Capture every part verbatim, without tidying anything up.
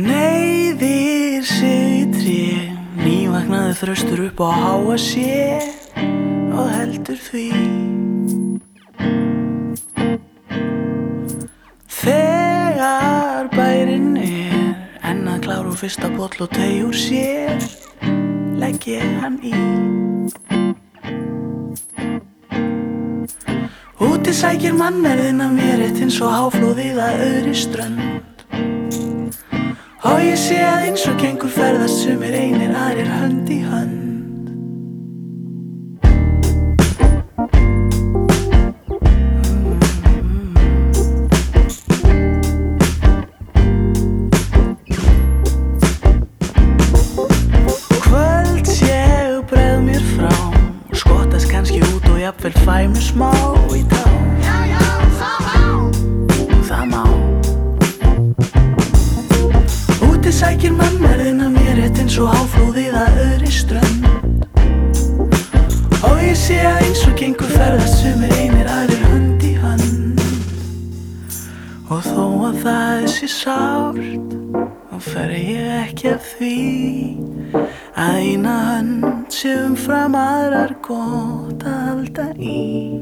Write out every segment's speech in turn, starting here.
Neyðir sig í tré, nývaknaði þröstur upp á háa sé og heldur því. Þegar bærinn er enn að klára úr fyrsta boll og tey úr sér, legg ég hann í. Úti sækir mannerðin af mér eitt eins og háflóðið að auðri strönd. Og ég sé að eins og gengur ferðast sumir einir, aðrir hönd í hönd. Kvöld sé og bregð mér frá, skottast kannski út og jafnvel fæ mér smá í tá. Já, já, það má. Það má. Úti sækir mannerðin af mér eitt eins og háflóðið að auðri strönd. Og ég sé að eins og gengur ferðast sumir einir, aðrir hönd í hönd. Og þó að það sé sárt, þá fer ég ekki af því að eina hönd sé umfram aðrar gott að halda í.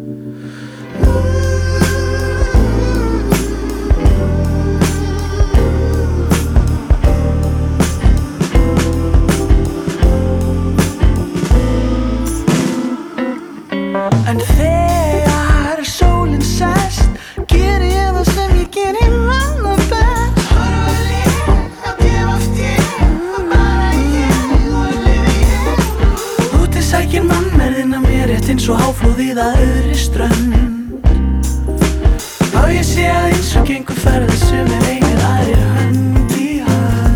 En þegar sólin sest, geri ég það sem ég geri manna best. Horfa létt, að gefast ég, að bara ég og lifi ég. Úti sækir mannerðin af mér rétt eins og háflóðið að auðri strönd. Og ég sé að eins og gengur ferðast sumir einir, aðrir hönd í hönd.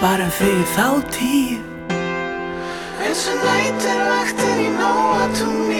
Þátíð eins og næturvaktir í Nóatúni.